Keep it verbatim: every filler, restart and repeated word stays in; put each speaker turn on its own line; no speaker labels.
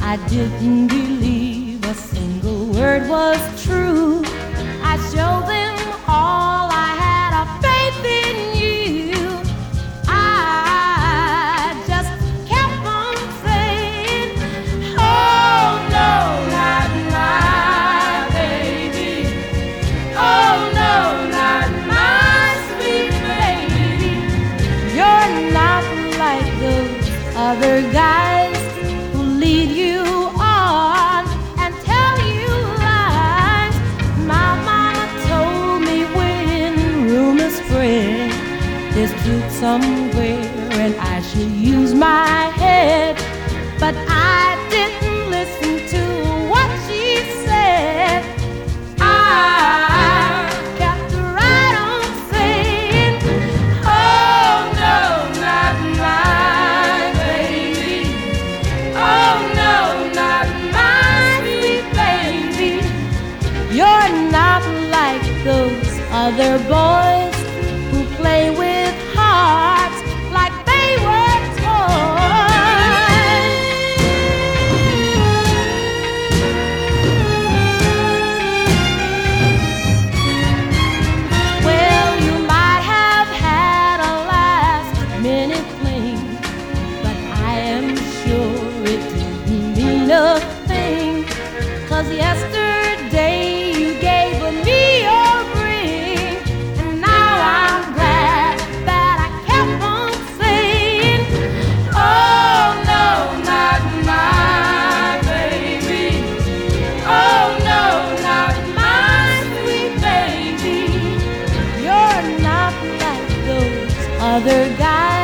I didn't believe a single word was true. I showed them all I had of faith in you. I just kept on saying, oh no, not my baby. Oh no, not my sweet baby. You're not like those other guys who lead you on and tell you lies. My mama told me when rumors spread there's truth somewhere and I should use my head, but I didn't listen to what she said. I kept right on saying, oh no, not my baby. Oh no, not my sweet baby. You're not like those other boys who play with hearts like they were toys. Well, you might have had a last minute fling, but I am sure it didn't mean a thing. 'Cause yesterday you gave me your ring, and now I'm glad that I kept on saying, oh no, not my baby. Oh no, not my sweet baby. You're not like those other guys